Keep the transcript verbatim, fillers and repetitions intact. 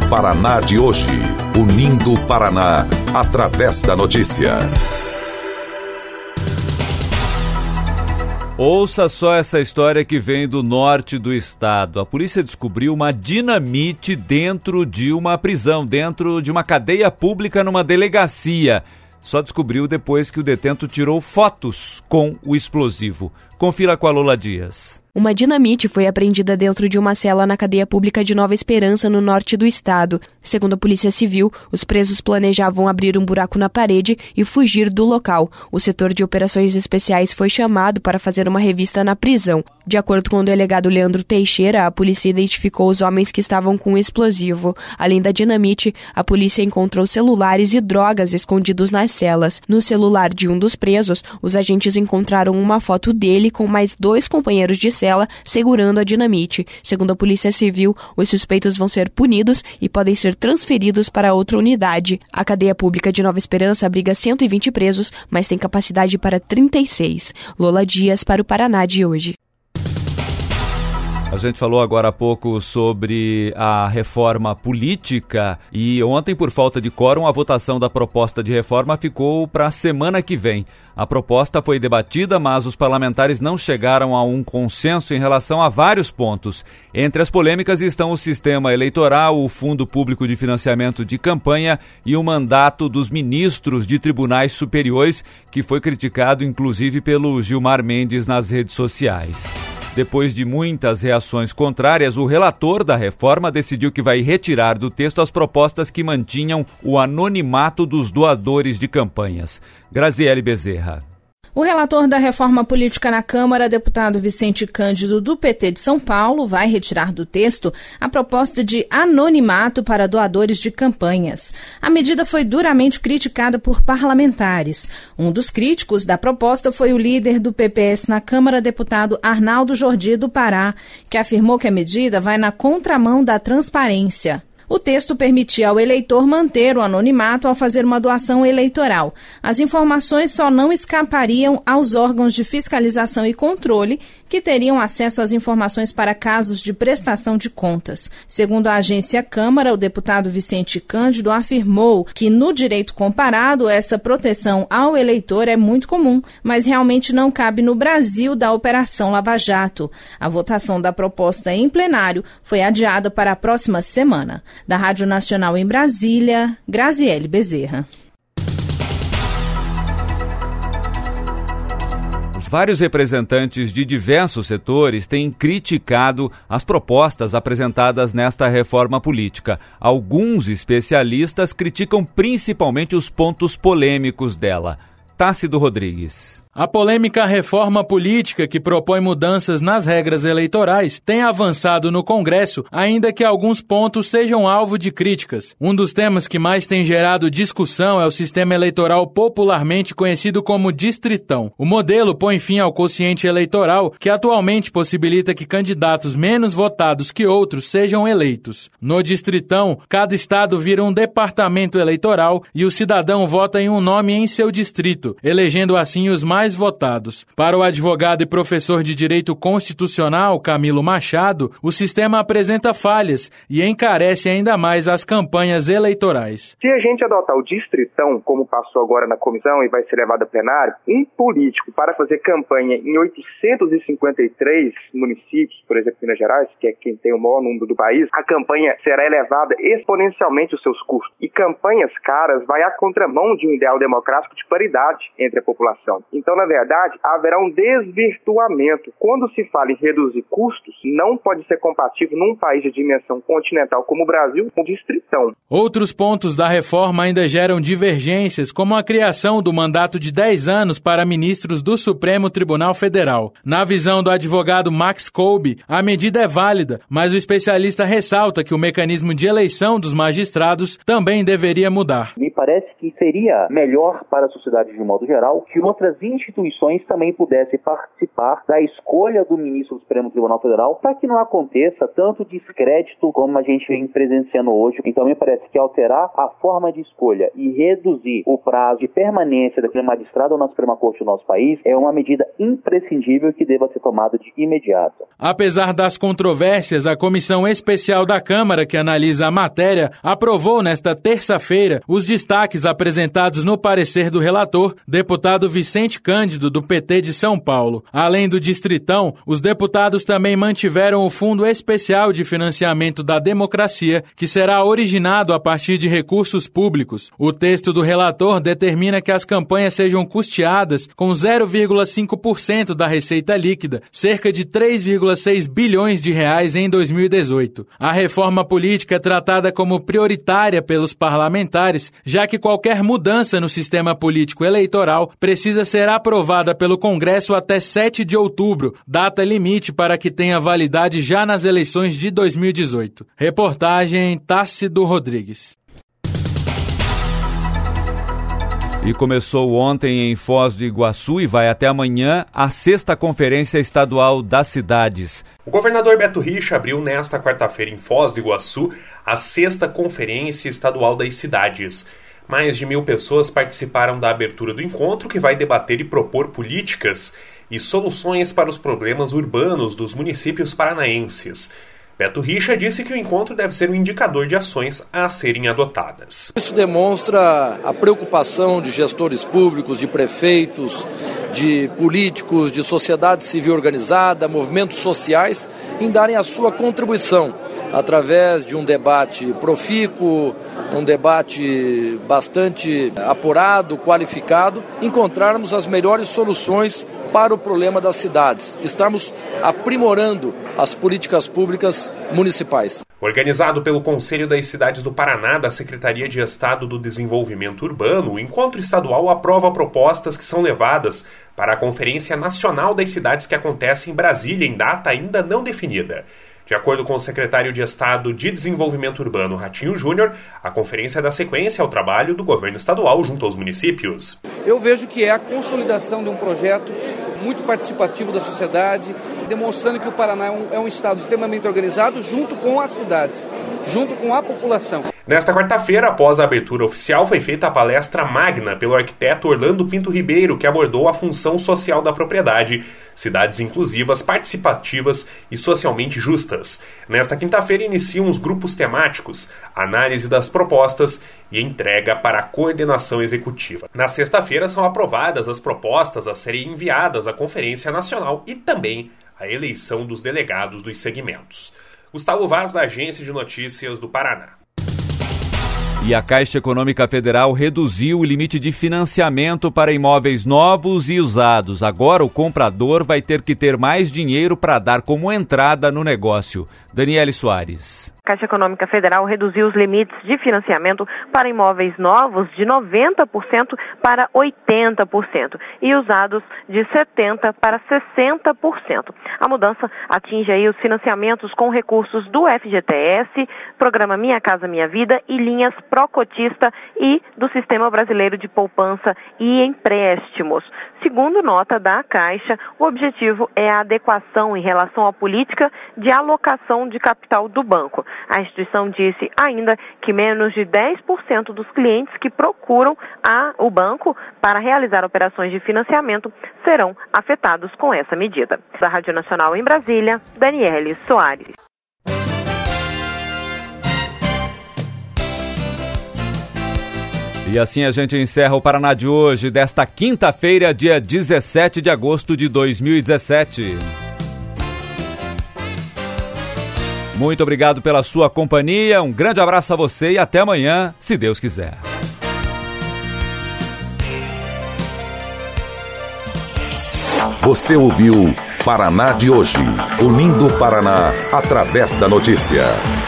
Paraná de hoje. Unindo o Paraná através da notícia. Ouça só essa história que vem do norte do estado. A polícia descobriu uma dinamite dentro de uma prisão, dentro de uma cadeia pública numa delegacia. Só descobriu depois que o detento tirou fotos com o explosivo. Confira com a Lola Dias. Uma dinamite foi apreendida dentro de uma cela na cadeia pública de Nova Esperança, no norte do estado. Segundo a Polícia Civil, os presos planejavam abrir um buraco na parede e fugir do local. O setor de operações especiais foi chamado para fazer uma revista na prisão. De acordo com o delegado Leandro Teixeira, a polícia identificou os homens que estavam com o explosivo. Além da dinamite, a polícia encontrou celulares e drogas escondidos nas celas. No celular de um dos presos, os agentes encontraram uma foto dele com mais dois companheiros de cela segurando a dinamite. Segundo a Polícia Civil, os suspeitos vão ser punidos e podem ser transferidos para outra unidade. A cadeia pública de Nova Esperança abriga cento e vinte presos, mas tem capacidade para trinta e seis. Lola Dias para o Paraná de hoje. A gente falou agora há pouco sobre a reforma política e ontem, por falta de quórum, a votação da proposta de reforma ficou para a semana que vem. A proposta foi debatida, mas os parlamentares não chegaram a um consenso em relação a vários pontos. Entre as polêmicas estão o sistema eleitoral, o Fundo Público de Financiamento de Campanha e o mandato dos ministros de tribunais superiores, que foi criticado inclusive pelo Gilmar Mendes nas redes sociais. Depois de muitas reações contrárias, o relator da reforma decidiu que vai retirar do texto as propostas que mantinham o anonimato dos doadores de campanhas. Graziele Bezerra. O relator da reforma política na Câmara, deputado Vicente Cândido, do P T de São Paulo, vai retirar do texto a proposta de anonimato para doadores de campanhas. A medida foi duramente criticada por parlamentares. Um dos críticos da proposta foi o líder do P P S na Câmara, deputado Arnaldo Jordi, do Pará, que afirmou que a medida vai na contramão da transparência. O texto permitia ao eleitor manter o anonimato ao fazer uma doação eleitoral. As informações só não escapariam aos órgãos de fiscalização e controle, que teriam acesso às informações para casos de prestação de contas. Segundo a agência Câmara, o deputado Vicente Cândido afirmou que no direito comparado essa proteção ao eleitor é muito comum, mas realmente não cabe no Brasil da Operação Lava Jato. A votação da proposta em plenário foi adiada para a próxima semana. Da Rádio Nacional em Brasília, Graziele Bezerra. Vários representantes de diversos setores têm criticado as propostas apresentadas nesta reforma política. Alguns especialistas criticam principalmente os pontos polêmicos dela. Tácito Rodrigues. A polêmica reforma política que propõe mudanças nas regras eleitorais tem avançado no Congresso, ainda que alguns pontos sejam alvo de críticas. Um dos temas que mais tem gerado discussão é o sistema eleitoral popularmente conhecido como distritão. O modelo põe fim ao quociente eleitoral, que atualmente possibilita que candidatos menos votados que outros sejam eleitos. No distritão, cada estado vira um departamento eleitoral e o cidadão vota em um nome em seu distrito, elegendo assim os mais votados. Para o advogado e professor de Direito Constitucional, Camilo Machado, o sistema apresenta falhas e encarece ainda mais as campanhas eleitorais. Se a gente adotar o distritão, como passou agora na comissão e vai ser levado a plenário, um político para fazer campanha em oitocentos e cinquenta e três municípios, por exemplo, Minas Gerais, que é quem tem o maior número do país, a campanha será elevada exponencialmente os seus custos. E campanhas caras vai à contramão de um ideal democrático de paridade entre a população. Então, na verdade, haverá um desvirtuamento. Quando se fala em reduzir custos, não pode ser compatível num país de dimensão continental como o Brasil com o distritão. Outros pontos da reforma ainda geram divergências, como a criação do mandato de dez anos para ministros do Supremo Tribunal Federal. Na visão do advogado Max Kolbe, a medida é válida, mas o especialista ressalta que o mecanismo de eleição dos magistrados também deveria mudar. Me parece que seria melhor para a sociedade de um modo geral que outras instituições também pudessem participar da escolha do ministro do Supremo Tribunal Federal, para que não aconteça tanto descrédito como a gente vem presenciando hoje. Então me parece que alterar a forma de escolha e reduzir o prazo de permanência daquele magistrado na Suprema Corte do nosso país é uma medida imprescindível que deva ser tomada de imediato. Apesar das controvérsias, a Comissão Especial da Câmara, que analisa a matéria, aprovou nesta terça-feira os destaques apresentados no parecer do relator, deputado Vicente Cândido, do P T de São Paulo. Além do Distritão, os deputados também mantiveram o Fundo Especial de Financiamento da Democracia, que será originado a partir de recursos públicos. O texto do relator determina que as campanhas sejam custeadas com zero vírgula cinco por cento da receita líquida, cerca de três vírgula seis bilhões de reais em dois mil e dezoito. A reforma política é tratada como prioritária pelos parlamentares, já que qualquer mudança no sistema político eleitoral precisa ser aprovada pelo Congresso até sete de outubro, data limite para que tenha validade já nas eleições de dois mil e dezoito. Reportagem Tássio Rodrigues. E começou ontem em Foz do Iguaçu e vai até amanhã a sexta Conferência Estadual das Cidades. O governador Beto Richa abriu nesta quarta-feira em Foz do Iguaçu a sexta Conferência Estadual das Cidades. Mais de mil pessoas participaram da abertura do encontro, que vai debater e propor políticas e soluções para os problemas urbanos dos municípios paranaenses. Beto Richa disse que o encontro deve ser um indicador de ações a serem adotadas. Isso demonstra a preocupação de gestores públicos, de prefeitos, de políticos, de sociedade civil organizada, movimentos sociais, em darem a sua contribuição através de um debate profícuo, um debate bastante apurado, qualificado, encontrarmos as melhores soluções para o problema das cidades. Estamos aprimorando as políticas públicas municipais. Organizado pelo Conselho das Cidades do Paraná, da Secretaria de Estado do Desenvolvimento Urbano, o encontro estadual aprova propostas que são levadas para a Conferência Nacional das Cidades, que acontece em Brasília em data ainda não definida. De acordo com o secretário de Estado de Desenvolvimento Urbano, Ratinho Júnior, a conferência dá sequência ao trabalho do governo estadual junto aos municípios. Eu vejo que é a consolidação de um projeto muito participativo da sociedade, demonstrando que o Paraná é um, é um estado extremamente organizado junto com as cidades, junto com a população. Nesta quarta-feira, após a abertura oficial, foi feita a palestra magna pelo arquiteto Orlando Pinto Ribeiro, que abordou a função social da propriedade, cidades inclusivas, participativas e socialmente justas. Nesta quinta-feira iniciam os grupos temáticos, análise das propostas e entrega para a coordenação executiva. Na sexta-feira são aprovadas as propostas a serem enviadas à Conferência Nacional e também a eleição dos delegados dos segmentos. Gustavo Vaz, da Agência de Notícias do Paraná. E a Caixa Econômica Federal reduziu o limite de financiamento para imóveis novos e usados. Agora o comprador vai ter que ter mais dinheiro para dar como entrada no negócio. Daniele Soares. A Caixa Econômica Federal reduziu os limites de financiamento para imóveis novos de noventa por cento para oitenta por cento e usados de setenta por cento para sessenta por cento. A mudança atinge aí os financiamentos com recursos do F G T S, Programa Minha Casa Minha Vida e linhas Procotista e do Sistema Brasileiro de Poupança e Empréstimos. Segundo nota da Caixa, o objetivo é a adequação em relação à política de alocação de capital do banco. A instituição disse ainda que menos de dez por cento dos clientes que procuram a, o banco para realizar operações de financiamento serão afetados com essa medida. Da Rádio Nacional em Brasília, Daniele Soares. E assim a gente encerra o Paraná de hoje, desta quinta-feira, dia dezessete de agosto de dois mil e dezessete. Muito obrigado pela sua companhia, um grande abraço a você e até amanhã, se Deus quiser. Você ouviu Paraná de hoje, unindo o Paraná através da notícia.